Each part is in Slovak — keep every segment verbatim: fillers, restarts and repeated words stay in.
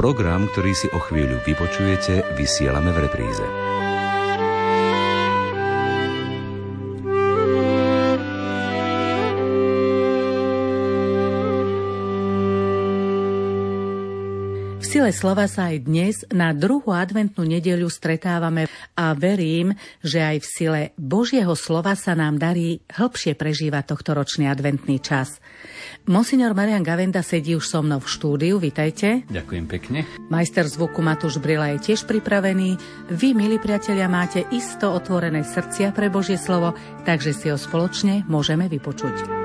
Program, ktorý si o chvíľu vypočujete, vysielame v repríze. V sile slova sa aj dnes na druhú adventnú nedeľu stretávame a verím, že aj v sile Božieho slova sa nám darí hĺbšie prežívať tohtoročný adventný čas. Monsignor Marián Gavenda sedí už so mnou v štúdiu, vitajte. Ďakujem pekne. Majster zvuku Matúš Brila je tiež pripravený. Vy, milí priatelia, máte isto otvorené srdcia pre Božie slovo, takže si ho spoločne môžeme vypočuť.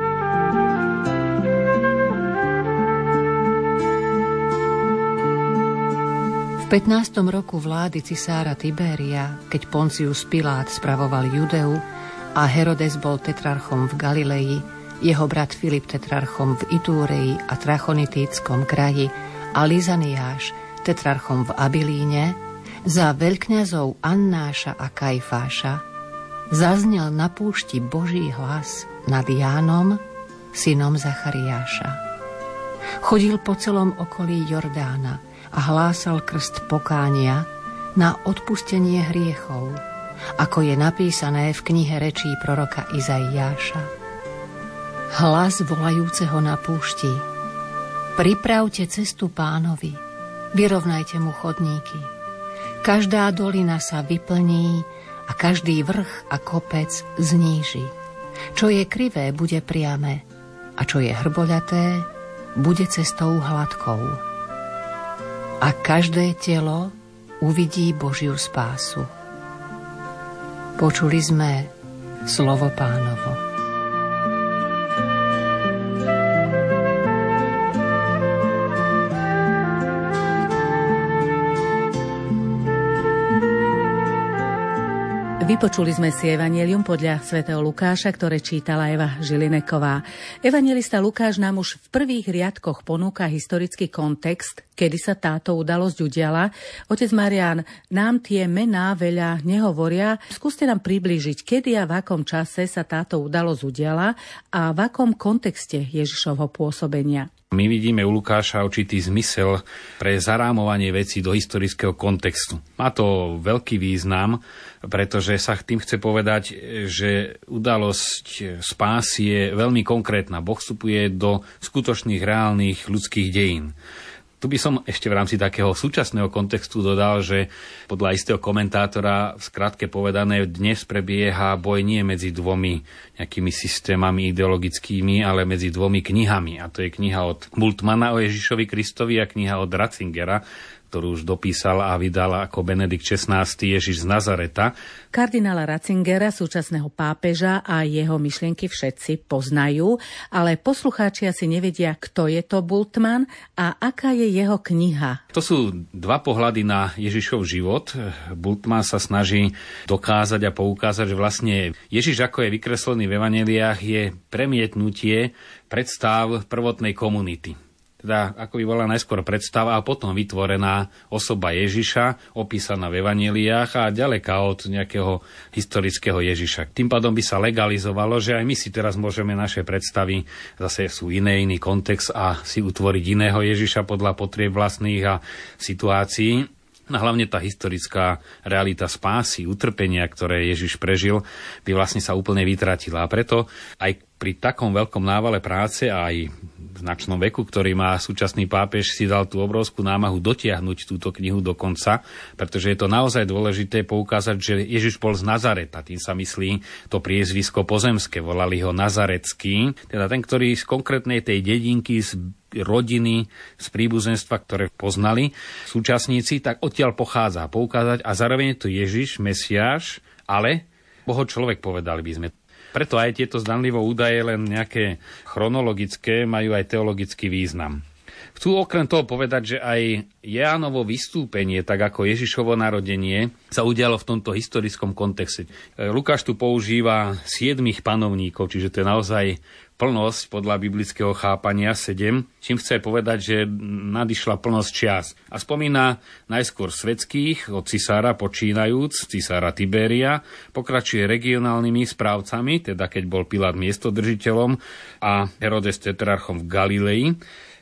V pätnástom roku vlády cisára Tiberia, keď Poncius Pilát spravoval Judeu a Herodes bol tetrarchom v Galilei, jeho brat Filip tetrarchom v Itúrei a Trachonitíckom kraji a Lizaniáš tetrarchom v Abilíne, za veľkňazov Annáša a Kajfáša zaznel na púšti Boží hlas nad Jánom, synom Zachariáša. Chodil po celom okolí Jordána a hlásal krst pokánia na odpustenie hriechov, ako je napísané v knihe rečí proroka Izaiáša. Hlas volajúceho na púšti: pripravte cestu Pánovi, vyrovnajte mu chodníky. Každá dolina sa vyplní a každý vrch a kopec zníži. Čo je krivé, bude priame, a čo je hrboľaté, bude cestou hladkou. A každé telo uvidí Božiu spásu. Počuli sme slovo Pánovo. Vypočuli sme si evanjelium podľa svätého Lukáša, ktoré čítala Eva Žilineková. Evanjelista Lukáš nám už v prvých riadkoch ponúka historický kontext, kedy sa táto udalosť udiala. Otec Marián, nám tie mená veľa nehovoria. Skúste nám priblížiť, kedy a v akom čase sa táto udalosť udiala a v akom kontexte Ježišovho pôsobenia. My vidíme u Lukáša určitý zmysel pre zarámovanie vecí do historického kontextu. Má to veľký význam, pretože sa tým chce povedať, že udalosť spásy je veľmi konkrétna. Boh vstupuje do skutočných, reálnych ľudských dejín. Tu by som ešte v rámci takého súčasného kontextu dodal, že podľa istého komentátora, v skratke povedané, dnes prebieha boj nie medzi dvomi nejakými systémami ideologickými, ale medzi dvomi knihami. A to je kniha od Bultmanna o Ježišovi Kristovi a kniha od Ratzingera, ktorú už dopísal a vydal ako Benedikt šestnásty Ježiš z Nazareta. Kardinála Ratzingera, súčasného pápeža, a jeho myšlienky všetci poznajú, ale poslucháči asi nevedia, kto je to Bultmann a aká je jeho kniha. To sú dva pohľady na Ježišov život. Bultmann sa snaží dokázať a poukázať, že vlastne Ježiš, ako je vykreslený v evanjeliách, je premietnutie predstav prvotnej komunity. Teda, ako by bola najskôr predstava a potom vytvorená osoba Ježiša, opísaná v evanjeliách a ďaleká od nejakého historického Ježiša. Tým pádom by sa legalizovalo, že aj my si teraz môžeme naše predstavy, zase sú iné, iný kontext a si utvoriť iného Ježiša podľa potrieb vlastných a situácií. A hlavne tá historická realita spásy, utrpenia, ktoré Ježiš prežil, by vlastne sa úplne vytratila. A preto aj pri takom veľkom návale práce a aj v značnom veku, ktorý má súčasný pápež, si dal tú obrovskú námahu dotiahnuť túto knihu do konca, pretože je to naozaj dôležité poukázať, že Ježiš bol z Nazareta. Tým sa myslí to priezvisko pozemské, volali ho Nazarecký, teda ten, ktorý z konkrétnej tej dedinky, z rodiny, z príbuzenstva, ktoré poznali súčasníci, tak odtiaľ pochádza. Poukázať a zároveň je to Ježiš, Mesiáš, ale Boho človek, povedali by sme. Preto aj tieto zdanlivo údaje, len nejaké chronologické, majú aj teologický význam. Chcú okrem toho povedať, že aj Jánovo vystúpenie, tak ako Ježišovo narodenie, sa udialo v tomto historickom kontexte. Lukáš tu používa siedmých panovníkov, čiže to je naozaj plnosť podľa biblického chápania sedem, čím chce povedať, že nadišla plnosť čias. A spomína najskôr svetských, od cisára počínajúc, cisára Tiberia, pokračuje regionálnymi správcami, teda keď bol Pilát miestodržiteľom a Herodes tetrarchom v Galilei.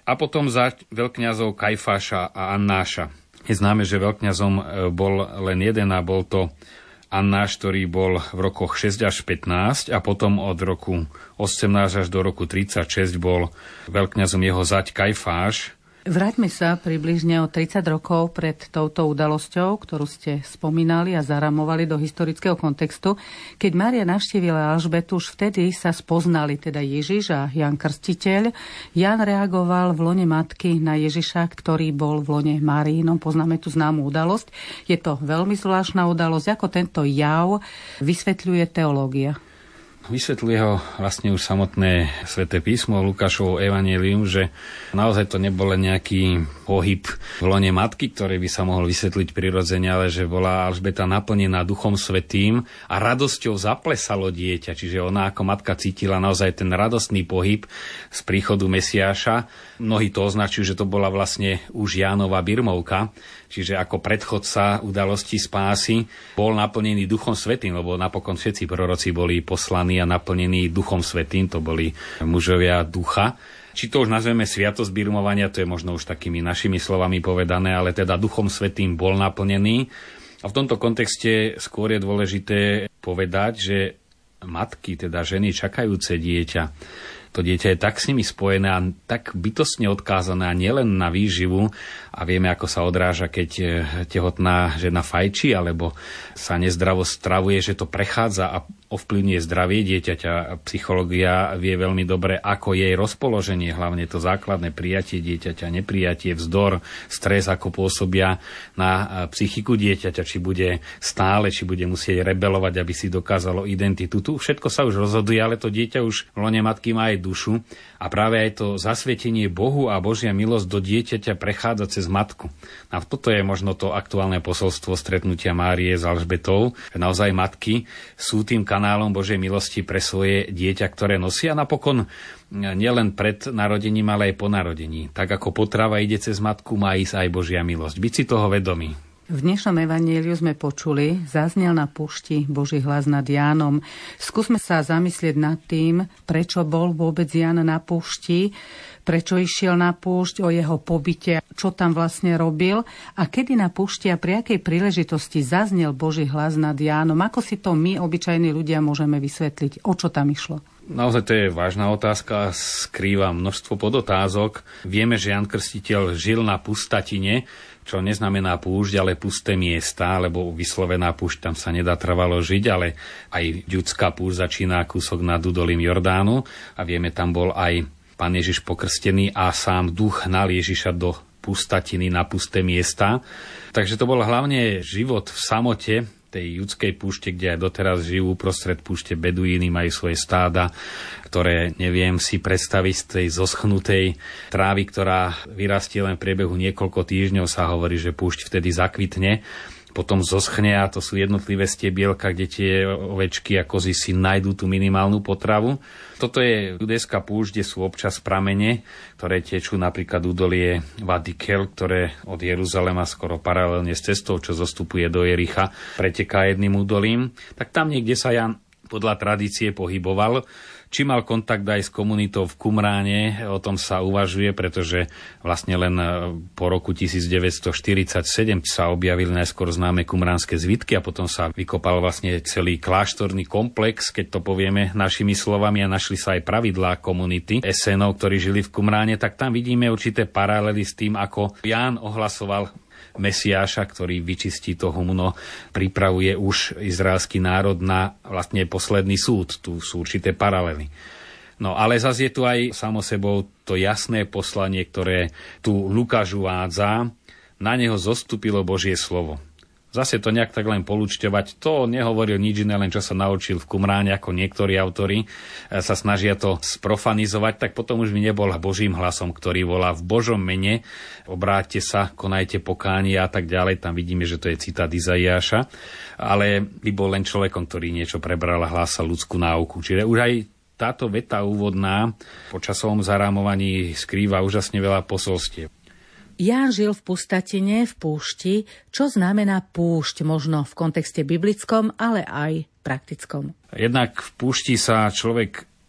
a potom za veľkňazov Kajfáša a Annáša. Je známe, že veľkňazom bol len jeden a bol to Annáš, ktorý bol v rokoch šesť až pätnásť a potom od roku osemnásť až do roku tridsaťšesť bol veľkňazom jeho zať Kajfáš. Vráťme sa približne o tridsať rokov pred touto udalosťou, ktorú ste spomínali a zaramovali do historického kontextu. Keď Mária navštívila Alžbetu, už vtedy sa spoznali teda Ježiš a Ján Krstiteľ. Ján reagoval v lone matky na Ježiša, ktorý bol v lone Máriinom. Poznáme tú známú udalosť. Je to veľmi zvláštna udalosť. Ako tento jav vysvetľuje teológia? Vysvetľuje ho vlastne už samotné sväté písmo, Lukášovo evanjelium, že naozaj to nebol len nejaký pohyb v lone matky, ktorý by sa mohol vysvetliť prirodzene, ale že bola Alžbeta naplnená Duchom Svätým a radosťou zaplesalo dieťa. Čiže ona ako matka cítila naozaj ten radostný pohyb z príchodu Mesiáša. Mnohí to označujú, že to bola vlastne už Jánova birmovka, čiže ako predchodca udalosti spásy bol naplnený Duchom Svätým, lebo napokon všetci proroci boli poslaní a naplnení Duchom Svätým, to boli mužovia ducha. Či to už nazveme sviatosť birmovania, to je možno už takými našimi slovami povedané, ale teda Duchom Svätým bol naplnený. A v tomto kontexte skôr je dôležité povedať, že matky, teda ženy čakajúce dieťa, to dieťa je tak s nimi spojené a tak bytostne odkázané a nielen na výživu a vieme, ako sa odráža, keď tehotná žena fajčí alebo sa nezdravo stravuje, že to prechádza a ovplyvňuje zdravie dieťaťa. Psychológia vie veľmi dobre, ako jej rozpoloženie, hlavne to základné prijatie dieťaťa, neprijatie, vzdor, stres, ako pôsobia na psychiku dieťaťa, či bude stále, či bude musieť rebelovať, aby si dokázalo identitu. Tu všetko sa už rozhoduje, ale to dieťa už v lone matky má aj dušu a práve aj to zasvetenie Bohu a Božia milosť do dieťaťa prechádza cez matku. A toto je možno to aktuálne posolstvo stretnutia Márie s Alžbetou, že naozaj matky sú tým kanálom Božej milosti pre svoje dieťa, ktoré nosia napokon nielen pred narodením, ale aj po narodení. Tak ako potrava ide cez matku, má ísť aj Božia milosť. Byť si toho vedomý. V dnešnom evanjeliu sme počuli, zaznel na púšti Boží hlas nad Jánom. Skúsme sa zamyslieť nad tým, prečo bol vôbec Ján na púšti, prečo išiel na púšť, o jeho pobyte, čo tam vlastne robil a kedy na púšti a pri akej príležitosti zaznel Boží hlas nad Jánom. Ako si to my, obyčajní ľudia, môžeme vysvetliť? O čo tam išlo? Naozaj to je vážna otázka, skrýva množstvo podotázok. Vieme, že Ján Krstiteľ žil na pustatine, čo neznamená púšť, ale pusté miesta, lebo vyslovená púšť, tam sa nedá trvalo žiť, ale aj ľudská púšť začína kúsok nad údolím Jordánu a vieme, tam bol aj Pán Ježiš pokrstený a sám duch hnal Ježiša do pustatiny na pusté miesta. Takže to bol hlavne život v samote, tej judskej púšte, kde aj doteraz žijú prostred púšte beduíny, majú svoje stáda, ktoré neviem si predstaviť z tej zoschnutej trávy, ktorá vyrastie len v priebehu niekoľko týždňov, sa hovorí, že púšť vtedy zakvitne, potom zoschne a to sú jednotlivé stiebielka, kde tie ovečky a kozy si nájdú tú minimálnu potravu. Toto je judejská púšť, kde sú občas pramene, ktoré tečú napríklad údolie Vady Kel, ktoré od Jeruzalema skoro paralelne s cestou, čo zostupuje do Jericha, preteká jedným údolím. Tak tam niekde sa Ján podľa tradície pohyboval. Či mal kontakt aj s komunitou v Qumráne, o tom sa uvažuje, pretože vlastne len po roku tisícdeväťstoštyridsaťsedem sa objavili najskôr známe qumránske zvitky a potom sa vykopal vlastne celý kláštorný komplex, keď to povieme našimi slovami, a našli sa aj pravidlá komunity esenov, ktorí žili v Qumráne, tak tam vidíme určité paralely s tým, ako Ján ohlasoval Mesiáša, ktorý vyčistí to humno, pripravuje už izraelský národ na vlastne posledný súd. Tu sú určité paralely. No ale zase je tu aj samo sebou to jasné poslanie, ktoré tu Lukáš uvádza. Na neho zostúpilo Božie slovo. Zase to nejak tak len polúčťovať, to nehovoril nič iné, len čo sa naučil v Qumráne, ako niektorí autori sa snažia to sprofanizovať, tak potom už by nebol Božím hlasom, ktorý volá v Božom mene, obráťte sa, konajte pokánie a tak ďalej. Tam vidíme, že to je citát Izaiáša, ale by bol len človekom, ktorý niečo prebral a hlásal ľudskú náuku. Čiže už aj táto veta úvodná po časovom zarámovaní skrýva úžasne veľa posolstiev. Ján žil v pustatine, v púšti. Čo znamená púšť? Možno v kontexte biblickom, ale aj praktickom. Jednak v púšti sa človek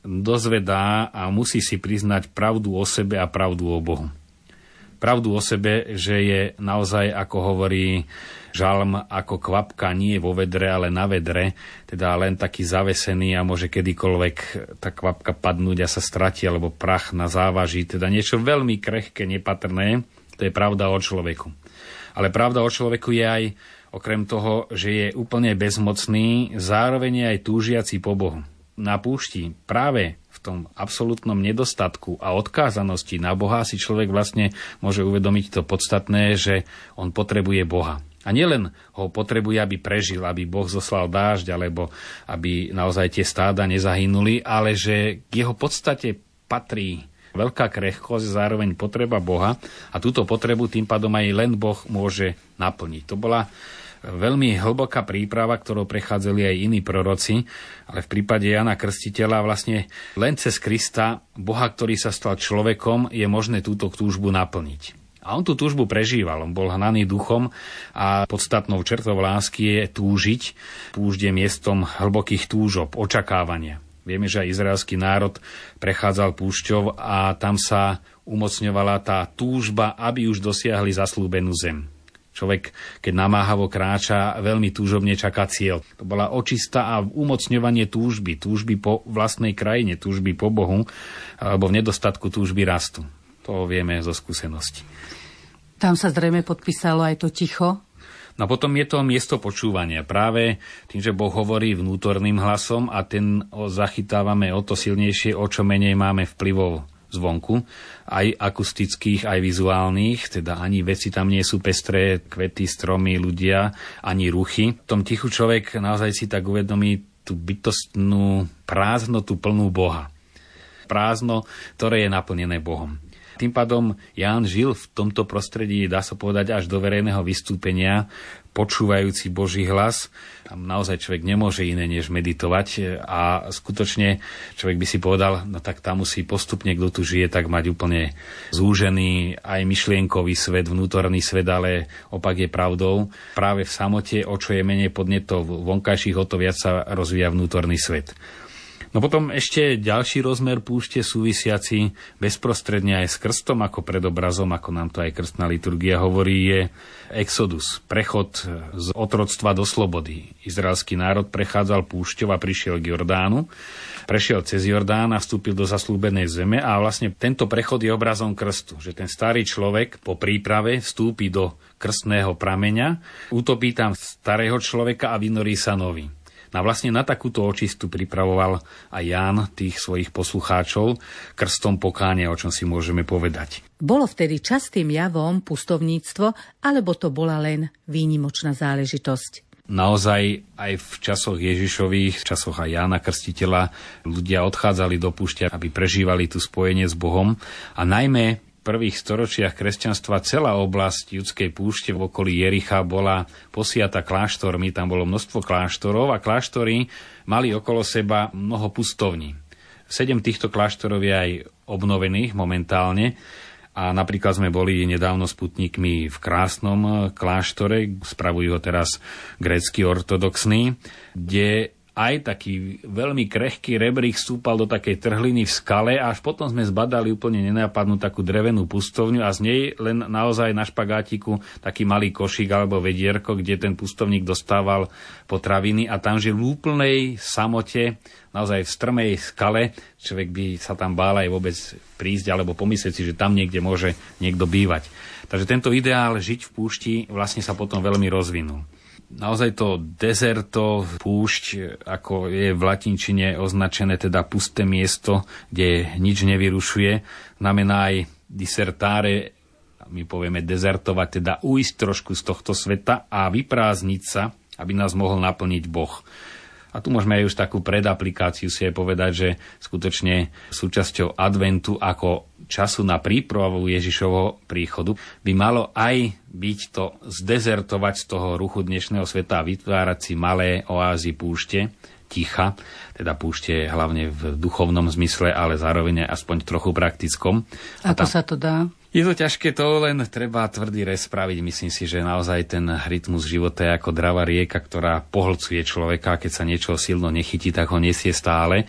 dozvedá a musí si priznať pravdu o sebe a pravdu o Bohu. Pravdu o sebe, že je naozaj, ako hovorí žalm, ako kvapka nie vo vedre, ale na vedre, teda len taký zavesený a môže kedykoľvek tá kvapka padnúť a sa stratí, alebo prach na závaží, teda niečo veľmi krehké, nepatrné, to je pravda o človeku. Ale pravda o človeku je aj, okrem toho, že je úplne bezmocný, zároveň je aj túžiaci po Bohu. Na púšti práve v tom absolútnom nedostatku a odkázanosti na Boha si človek vlastne môže uvedomiť to podstatné, že on potrebuje Boha. A nielen ho potrebuje, aby prežil, aby Boh zoslal dážď, alebo aby naozaj tie stáda nezahynuli, ale že k jeho podstate patrí veľká krehkosť, zároveň potreba Boha a túto potrebu tým pádom aj len Boh môže naplniť. To bola veľmi hlboká príprava, ktorou prechádzali aj iní proroci, ale v prípade Jana Krstiteľa vlastne len cez Krista, Boha, ktorý sa stal človekom, je možné túto túžbu naplniť. A on tú túžbu prežíval, on bol hnaný duchom a podstatnou črtou lásky je túžiť. Púšť je miestom hlbokých túžob, očakávania. Vieme, že aj izraelský národ prechádzal púšťou a tam sa umocňovala tá túžba, aby už dosiahli zaslúbenú zem. Človek, keď namáhavo kráča, veľmi túžobne čaká cieľ. To bola očista a umocňovanie túžby, túžby po vlastnej krajine, túžby po Bohu, alebo v nedostatku túžby rastu. To vieme zo skúsenosti. Tam sa zrejme podpísalo aj to ticho. No potom je to miesto počúvania. Práve tým, že Boh hovorí vnútorným hlasom a ten zachytávame o to silnejšie, o čo menej máme vplyvov zvonku, aj akustických, aj vizuálnych, teda ani veci tam nie sú pestré, kvety, stromy, ľudia, ani ruchy. V tom tichu človek naozaj si tak uvedomí tú bytostnú prázdnotu plnú Boha. Prázdno, ktoré je naplnené Bohom. Tým pádom Ján žil v tomto prostredí, dá sa povedať, až do verejného vystúpenia, počúvajúci Boží hlas. Tam naozaj človek nemôže iné, než meditovať a skutočne človek by si povedal, no tak tam musí postupne, kto tu žije, tak mať úplne zúžený aj myšlienkový svet, vnútorný svet, ale opak je pravdou. Práve v samote, o čo je menej podnetov vonkajších, o to viac sa rozvíja vnútorný svet. No potom ešte ďalší rozmer púšte súvisiaci bezprostredne aj s krstom ako predobrazom, ako nám to aj krstná liturgia hovorí, je exodus, prechod z otroctva do slobody. Izraelský národ prechádzal púšťou a prišiel k Jordánu, prešiel cez Jordán a vstúpil do zaslúbenej zeme a vlastne tento prechod je obrazom krstu, že ten starý človek po príprave vstúpi do krstného prameňa, utopí tam starého človeka a vynorí sa nový. A vlastne na takúto očistu pripravoval aj Ján tých svojich poslucháčov krstom pokánia, o čom si môžeme povedať. Bolo vtedy častým javom pustovníctvo, alebo to bola len výnimočná záležitosť? Naozaj aj v časoch Ježišových, v časoch aj Jána Krstiteľa, ľudia odchádzali do púšte, aby prežívali tu spojenie s Bohom a najmä v prvých storočiach kresťanstva celá oblasť judskej púšte v okolí Jericha bola posiata kláštormi, tam bolo množstvo kláštorov a kláštory mali okolo seba mnoho pustovní. Sedem týchto kláštorov je aj obnovených momentálne a napríklad sme boli nedávno s putníkmi v krásnom kláštore, spravujú ho teraz grécky ortodoxní, kde aj taký veľmi krehký rebrík stúpal do takej trhliny v skale a až potom sme zbadali úplne nenápadnú takú drevenú pustovňu a z nej len naozaj na špagátiku taký malý košík alebo vedierko, kde ten pustovník dostával potraviny a tam žil v úplnej samote, naozaj v strmej skale. Človek by sa tam bál aj vôbec prísť alebo pomyslieť si, že tam niekde môže niekto bývať. Takže tento ideál žiť v púšti vlastne sa potom veľmi rozvinul. Naozaj to deserto, púšť, ako je v latinčine označené, teda pusté miesto, kde nič nevyrušuje, znamená aj disertare, my povieme dezertovať, teda ujsť trošku z tohto sveta a vyprázdniť sa, aby nás mohol naplniť Boh. A tu môžeme aj už takú predaplikáciu si aj povedať, že skutočne súčasťou adventu ako času na prípravu Ježišovho príchodu by malo aj byť to zdezertovať z toho ruchu dnešného sveta a vytvárať si malé oázy púšte, ticha, teda púšte hlavne v duchovnom zmysle, ale zároveň aspoň trochu praktickom. Ako tam sa to dá? Je to ťažké, to len treba tvrdý rez spraviť. Myslím si, že naozaj ten rytmus života je ako dravá rieka, ktorá pohlcuje človeka. Keď sa niečo silno nechytí, tak ho nesie stále.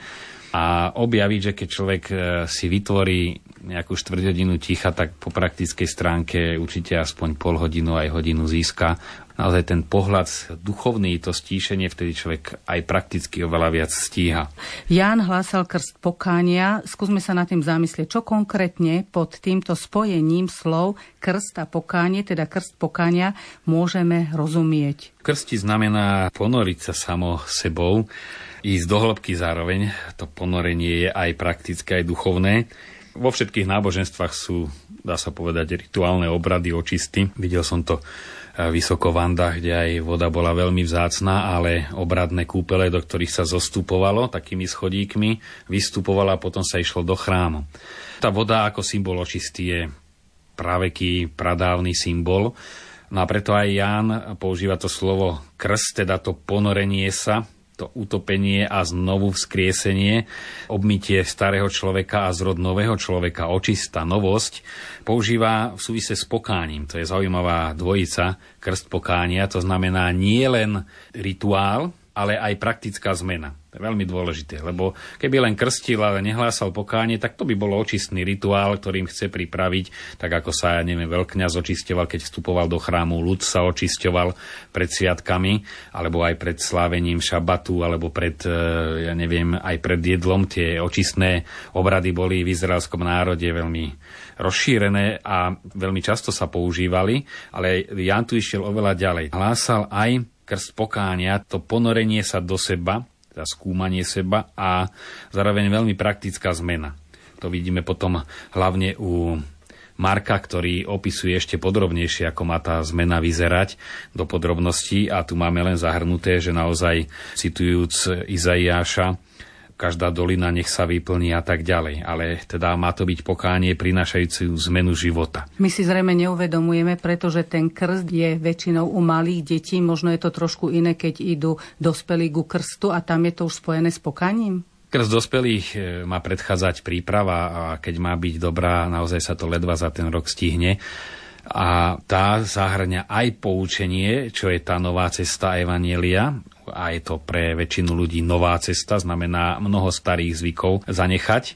A objaviť, že keď človek si vytvorí nejakú štvrť hodinu ticha, tak po praktickej stránke určite aspoň pol hodinu aj hodinu získa. Naozaj ten pohľad duchovný, to stíšenie, vtedy človek aj prakticky oveľa viac stíha. Ján hlásal krst pokánia. Skúsme sa nad tým zamyslieť, čo konkrétne pod týmto spojením slov krst a pokánie, teda krst pokánia, môžeme rozumieť. Krstiť znamená ponoriť sa samo sebou, ísť do hĺbky zároveň. To ponorenie je aj praktické, aj duchovné. Vo všetkých náboženstvách sú, dá sa povedať, rituálne obrady očisty. Videl som to vysoko v Andách, kde aj voda bola veľmi vzácna, ale obradné kúpele, do ktorých sa zostupovalo takými schodíkmi, vystupovalo a potom sa išlo do chrámu. Tá voda ako symbol očisty je praveký, pradávny symbol. No a preto aj Ján používa to slovo krst, teda to ponorenie sa, to utopenie a znovu vzkriesenie, obmytie starého človeka a zrod nového človeka, očista, novosť, používa v súvise s pokáním. To je zaujímavá dvojica, krst pokánia, to znamená nie len rituál, ale aj praktická zmena. To je veľmi dôležité, lebo keby len krstil, ale nehlásal pokánie, tak to by bolo očistný rituál, ktorým chce pripraviť, tak ako sa, ja neviem, veľkňaz očisťoval, keď vstupoval do chrámu, ľud sa očisťoval pred sviatkami, alebo aj pred slávením šabatu, alebo pred, ja neviem, aj pred jedlom. Tie očistné obrady boli v izraelskom národe veľmi rozšírené a veľmi často sa používali, ale Ján tu išiel oveľa ďalej. Hlásal aj krst pokánia, to ponorenie sa do seba, teda skúmanie seba a zároveň veľmi praktická zmena. To vidíme potom hlavne u Marka, ktorý opisuje ešte podrobnejšie, ako má tá zmena vyzerať do podrobností a tu máme len zahrnuté, že naozaj citujúc Izaiáša, každá dolina nech sa vyplní a tak ďalej. Ale teda má to byť pokánie prinášajúcu zmenu života. My si zrejme neuvedomujeme, pretože ten krst je väčšinou u malých detí. Možno je to trošku iné, keď idú dospelí ku krstu a tam je to už spojené s pokáním? Krst dospelých má predchádzať príprava a keď má byť dobrá, naozaj sa to ledva za ten rok stihne. A tá zahŕňa aj poučenie, čo je tá nová cesta evanjelia. A je to pre väčšinu ľudí nová cesta, znamená mnoho starých zvykov zanechať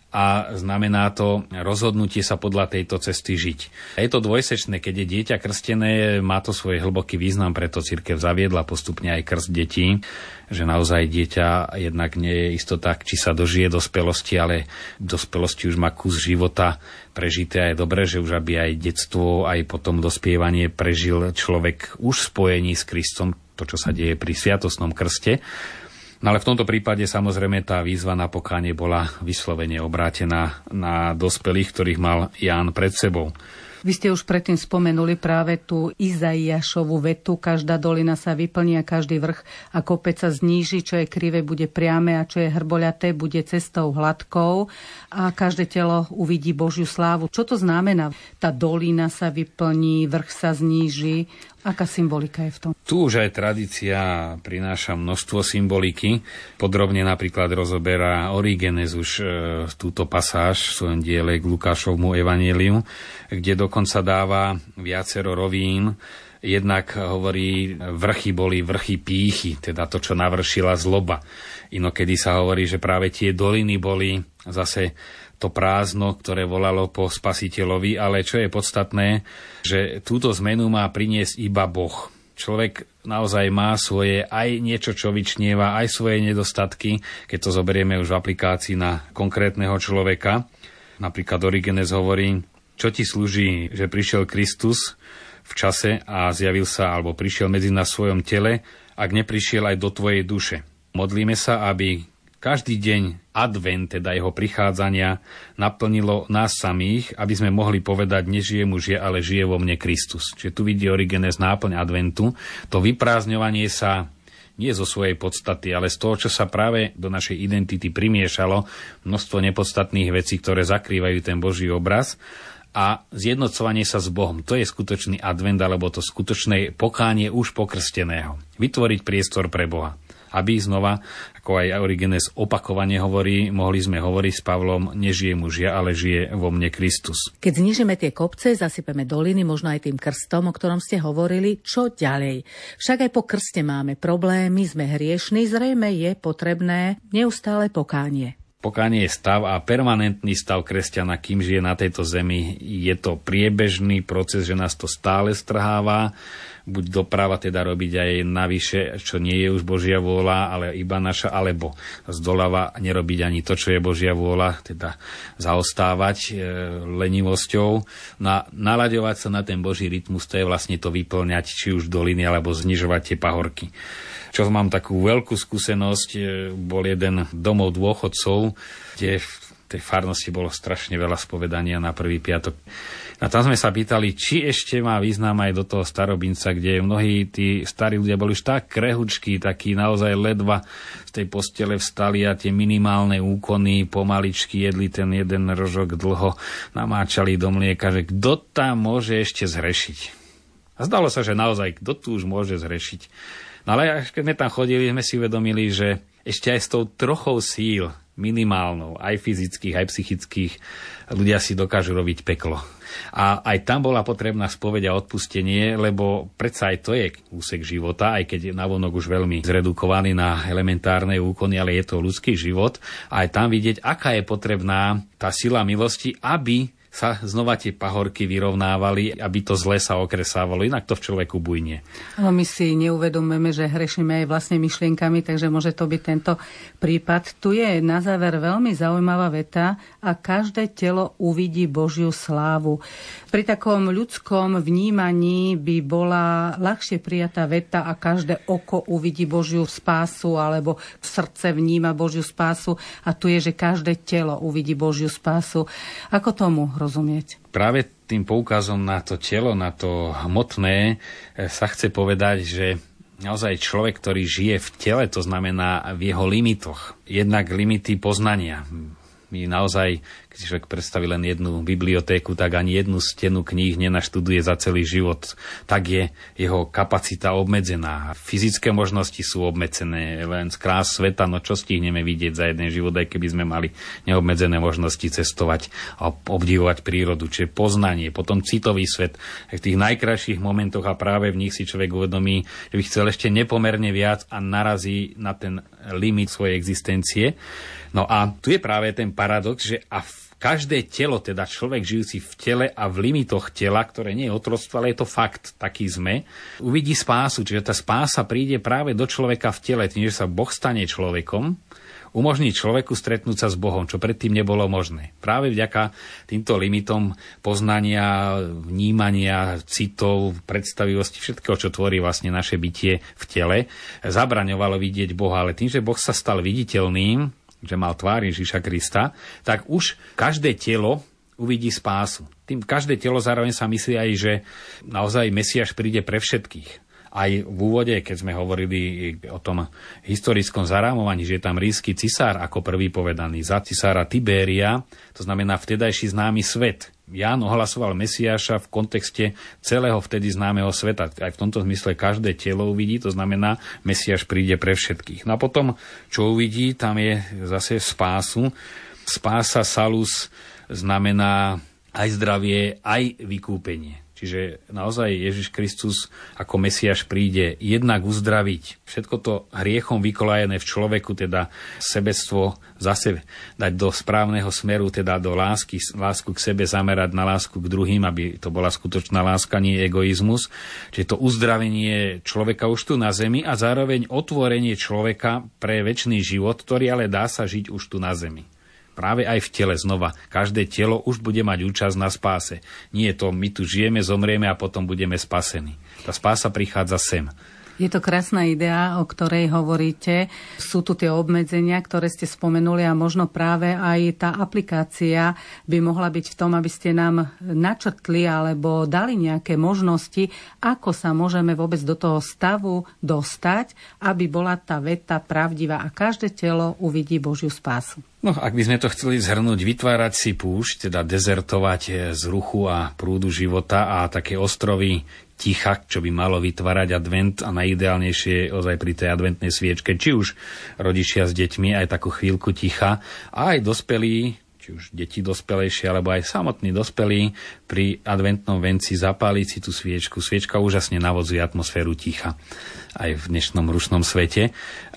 a znamená to rozhodnutie sa podľa tejto cesty žiť. Je to dvojsečné, keď je dieťa krstené, má to svoj hlboký význam, preto cirkev zaviedla postupne aj krst detí, že naozaj dieťa jednak nie je istota, či sa dožije dospelosti, ale v dospelosti už má kus života prežité a je dobré, že už aby aj detstvo, aj potom dospievanie prežil človek už v spojení s Kristom, to, čo sa deje pri sviatostnom krste. No ale v tomto prípade samozrejme tá výzva na pokánie bola vyslovene obrátená na dospelých, ktorých mal Ján pred sebou. Vy ste už predtým spomenuli práve tú Izaiášovu vetu, každá dolina sa vyplní a každý vrch a kopec sa zníži, čo je krivé, bude priame a čo je hrboľaté, bude cestou hladkou a každé telo uvidí Božiu slávu. Čo to znamená? Tá dolina sa vyplní, vrch sa zníži. Aká symbolika je v tom? Tu už aj tradícia prináša množstvo symboliky. Podrobne napríklad rozoberá Origenes už e, túto pasáž v svojom diele k Lukášovmu evanjeliu, kde dokonca dáva viacero rovín. Jednak hovorí, vrchy boli vrchy pýchy, teda to, čo navršila zloba. Inokedy sa hovorí, že práve tie doliny boli zase to prázdno, ktoré volalo po Spasiteľovi, ale čo je podstatné, že túto zmenu má priniesť iba Boh. Človek naozaj má svoje aj niečo, čo vyčnieva, aj svoje nedostatky, keď to zoberieme už v aplikácii na konkrétneho človeka. Napríklad Origenes hovorí, čo ti slúži, že prišiel Kristus v čase a zjavil sa, alebo prišiel medzi nás v svojom tele, ak neprišiel aj do tvojej duše. Modlíme sa, aby každý deň advent, teda jeho prichádzania, naplnilo nás samých, aby sme mohli povedať, nežije mu žije, ale žije vo mne Kristus. Čiže tu vidí Origenes náplň adventu, to vyprázdňovanie sa nie zo svojej podstaty, ale z toho, čo sa práve do našej identity primiešalo, množstvo nepodstatných vecí, ktoré zakrývajú ten Boží obraz, a zjednocovanie sa s Bohom. To je skutočný advent, alebo to skutočné pokánie už pokrsteného. Vytvoriť priestor pre Boha. aby znova, ako aj Origenes opakovane hovorí, mohli sme hovoriť s Pavlom, nežije muž ja, ale žije vo mne Kristus. Keď znižíme tie kopce, zasypeme doliny, možno aj tým krstom, o ktorom ste hovorili, čo ďalej? Však aj po krste máme problémy, sme hriešni, zrejme je potrebné neustále pokánie. Pokánie je stav a permanentný stav kresťana, kým žije na tejto zemi. Je to priebežný proces, že nás to stále strháva. Buď doprava teda robiť aj navyše, čo nie je už Božia vôľa, ale iba naša, alebo zdoľava nerobiť ani to, čo je Božia vôľa, teda zaostávať e, lenivosťou. Na, nalaďovať sa na ten Boží rytmus, to je vlastne to vyplňať, či už doliny, alebo znižovať tie pahorky. Čo mám takú veľkú skúsenosť, bol jeden domov dôchodcov, kde v tej farnosti bolo strašne veľa spovedania na prvý piatok. A tam sme sa pýtali, či ešte má význam aj do toho Starobinca, kde mnohí tí starí ľudia boli už tak krehučkí, takí naozaj ledva z tej postele vstali a tie minimálne úkony pomaličky jedli ten jeden rožok dlho, namáčali do mlieka, že kto tam môže ešte zhrešiť. A zdalo sa, že naozaj kto tu už môže zhrešiť. No ale keď sme tam chodili, sme si uvedomili, že ešte aj s tou trochou síl, minimálnou, aj fyzických, aj psychických, ľudia si dokážu robiť peklo. A aj tam bola potrebná spoveď a odpustenie, lebo predsa aj to je úsek života, aj keď je navonok už veľmi zredukovaný na elementárne úkony, ale je to ľudský život. A aj tam vidieť, aká je potrebná tá sila milosti, aby sa znova tie pahorky vyrovnávali, aby to zle sa okresávalo, inak to v človeku bujne. Ale my si neuvedomujeme, že hrešíme aj vlastne myšlienkami, takže môže to byť tento prípad. Tu je na záver veľmi zaujímavá veta: a každé telo uvidí Božiu slávu. Pri takom ľudskom vnímaní by bola ľahšie prijatá veta: a každé oko uvidí Božiu spásu, alebo srdce vníma Božiu spásu. A tu je, že každé telo uvidí Božiu spásu. Ako tomu rozumieť? Práve tým poukazom na to telo, na to hmotné, sa chce povedať, že naozaj človek, ktorý žije v tele, to znamená v jeho limitoch, jednak limity poznania. My naozaj, keď človek predstaví len jednu bibliotéku, tak ani jednu stenu kníh nenaštuduje za celý život. Tak je jeho kapacita obmedzená. Fyzické možnosti sú obmedzené, len z krás sveta, no čo stihneme vidieť za jeden život, aj keby sme mali neobmedzené možnosti cestovať a obdivovať prírodu, čiže poznanie, potom citový svet. V tých najkrajších momentoch a práve v nich si človek uvedomí, že by chcel ešte nepomerne viac a narazí na ten limit svojej existencie. No a tu je práve ten paradox, že a v každé telo, teda človek žijúci v tele a v limitoch tela, ktoré nie je otroctvo, ale je to fakt, taký sme, uvidí spásu. Čiže tá spása príde práve do človeka v tele, tým, že sa Boh stane človekom, umožní človeku stretnúť sa s Bohom, čo predtým nebolo možné. Práve vďaka týmto limitom poznania, vnímania, citov, predstavivosti, všetkého, čo tvorí vlastne naše bytie v tele, zabraňovalo vidieť Boha. Ale tým, že Boh sa stal viditeľným, že mal tvár Ježiša Krista, tak už každé telo uvidí spásu. Tým každé telo zároveň sa myslí aj, že naozaj Mesiáš príde pre všetkých. Aj v úvode, keď sme hovorili o tom historickom zarámovaní, že je tam rímsky cisár ako prvý povedaný za cisára Tibéria, to znamená vtedajší známy svet. Ján ohlasoval Mesiáša v kontexte celého vtedy známeho sveta. Aj v tomto zmysle každé telo uvidí, to znamená, Mesiáš príde pre všetkých. No a potom, čo uvidí, tam je zase spásu. Spása salus znamená aj zdravie, aj vykúpenie. Čiže naozaj Ježiš Kristus ako Mesiáš príde jednak uzdraviť všetko to hriechom vykolajené v človeku, teda sebectvo zase dať do správneho smeru, teda do lásky, lásku k sebe zamerať na lásku k druhým, aby to bola skutočná láska, nie egoizmus. Čiže to uzdravenie človeka už tu na zemi a zároveň otvorenie človeka pre večný život, ktorý ale dá sa žiť už tu na zemi. Práve aj v tele znova. Každé telo už bude mať účasť na spáse. Nie je to, my tu žijeme, zomrieme a potom budeme spasení. Tá spása prichádza sem. Je to krásna idea, o ktorej hovoríte. Sú tu tie obmedzenia, ktoré ste spomenuli a možno práve aj tá aplikácia by mohla byť v tom, aby ste nám načrtli alebo dali nejaké možnosti, ako sa môžeme vôbec do toho stavu dostať, aby bola tá veta pravdivá a každé telo uvidí Božiu spásu. No, ak by sme to chceli zhrnúť, vytvárať si púšť, teda dezertovať z ruchu a prúdu života a také ostrovy ticha, čo by malo vytvárať advent a najideálnejšie ozaj pri tej adventnej sviečke, či už rodičia s deťmi, aj takú chvíľku ticha, a aj dospelí, či už deti dospelejšie, alebo aj samotní dospelí pri adventnom venci zapáliť si tú sviečku. Sviečka úžasne navodzuje atmosféru ticha aj v dnešnom rušnom svete.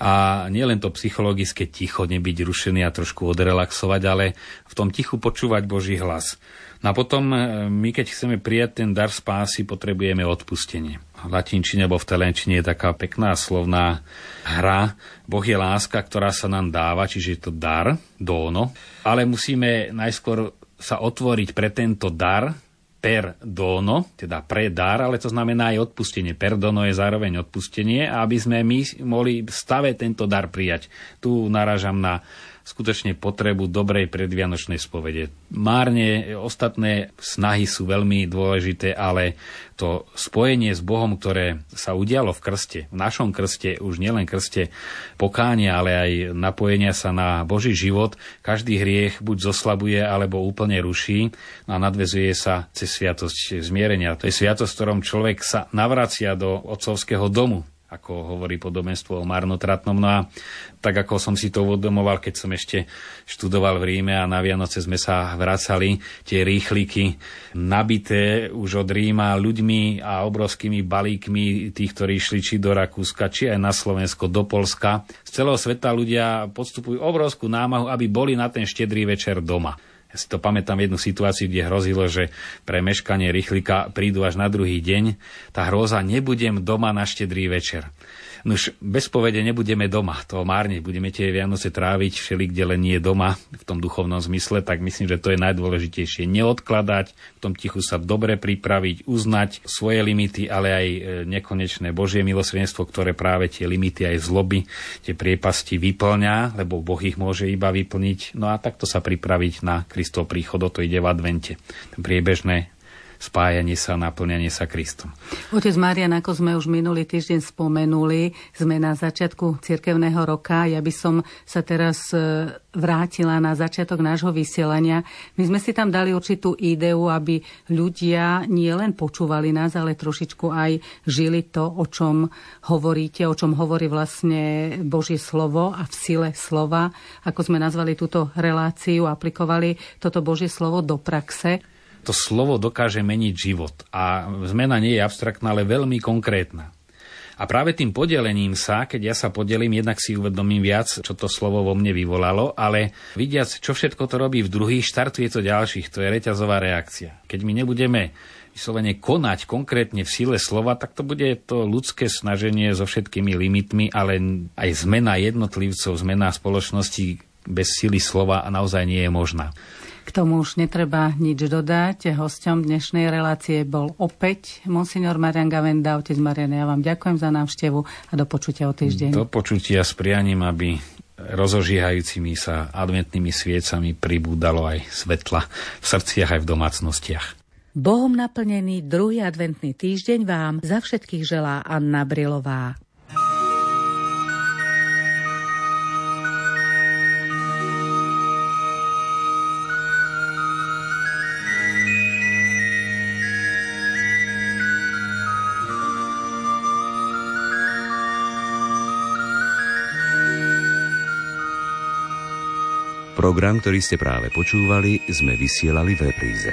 A nielen to psychologické ticho, nebyť rušený a trošku odrelaxovať, ale v tom tichu počúvať Boží hlas. No a potom my, keď chceme prijať ten dar spásy, potrebujeme odpustenie. V latinčine alebo v telenčine je taká pekná slovná hra. Boh je láska, ktorá sa nám dáva, čiže je to dar, dono. Ale musíme najskôr sa otvoriť pre tento dar, per dono, teda pre dar, ale to znamená aj odpustenie. Per dono je zároveň odpustenie, aby sme my mohli v stave tento dar prijať. Tu narážam na skutočne potrebu dobrej predvianočnej spovede. Márne ostatné snahy sú veľmi dôležité, ale to spojenie s Bohom, ktoré sa udialo v krste, v našom krste, už nielen krste pokánia, ale aj napojenia sa na Boží život, každý hriech buď zoslabuje, alebo úplne ruší a nadväzuje sa cez sviatosť zmierenia. To je sviatosť, v ktorom človek sa navracia do otcovského domu, ako hovorí podobenstvo o marnotratnom. No a tak, ako som si to uvedomoval, keď som ešte študoval v Ríme a na Vianoce sme sa vracali, tie rýchliky nabité už od Ríma ľuďmi a obrovskými balíkmi tých, ktorí išli či do Rakúska, či aj na Slovensko, do Polska. Z celého sveta ľudia podstupujú obrovskú námahu, aby boli na ten štedrý večer doma. Ja si to pamätám jednu situáciu, kde hrozilo, že pre meškanie rýchlika prídu až na druhý deň. Tá hrôza, nebudem doma na štedrý večer. Nuž, bez povede nebudeme doma. To márne, budeme tie Vianoce tráviť všeli, kde len nie doma, v tom duchovnom zmysle, tak myslím, že to je najdôležitejšie. Neodkladať, v tom tichu sa dobre pripraviť, uznať svoje limity, ale aj nekonečné Božie milosrdenstvo, ktoré práve tie limity aj zloby, tie priepasti vyplňa, lebo Boh ich môže iba vyplniť. No a takto sa pripraviť na Kristov príchod, to ide v advente. Priebežné spájanie sa, naplňanie sa Kristom. Otec Marián, ako sme už minulý týždeň spomenuli, sme na začiatku cirkevného roka. Ja by som sa teraz vrátila na začiatok nášho vysielania. My sme si tam dali určitú ideu, aby ľudia nie len počúvali nás, ale trošičku aj žili to, o čom hovoríte, o čom hovorí vlastne Božie slovo a v sile slova. Ako sme nazvali túto reláciu, aplikovali toto Božie slovo do praxe. To slovo dokáže meniť život a zmena nie je abstraktná, ale veľmi konkrétna. A práve tým podelením sa, keď ja sa podelím, jednak si uvedomím viac, čo to slovo vo mne vyvolalo, ale vidiac, čo všetko to robí v druhých, štartuje to ďalších, to je reťazová reakcia. Keď my nebudeme vyslovene konať konkrétne v sile slova, tak to bude to ľudské snaženie so všetkými limitmi, ale aj zmena jednotlivcov, zmena spoločnosti bez sily slova naozaj nie je možná. K tomu už netreba nič dodať. Hosťom dnešnej relácie bol opäť monsignor Marián Gavenda. Otec Marián, ja vám ďakujem za návštevu a do počutia o týždeň. Do počutia s prianím, aby rozožíhajúcimi sa adventnými sviecami pribúdalo aj svetla v srdciach aj v domácnostiach. Bohom naplnený druhý adventný týždeň vám za všetkých želá Anna Brilová. Program, ktorý ste práve počúvali, sme vysielali v repríze.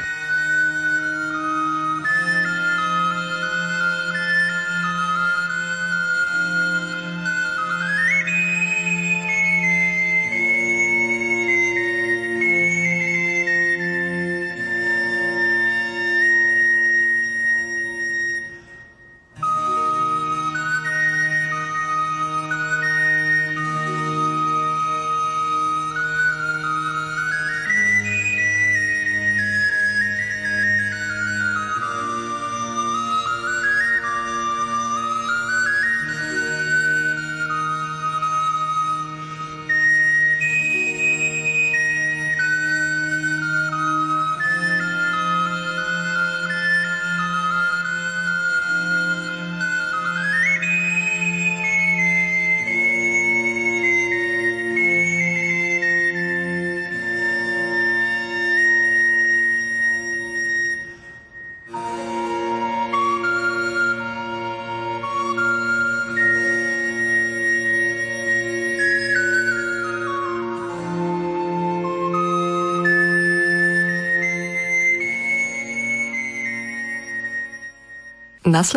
Nasledujúci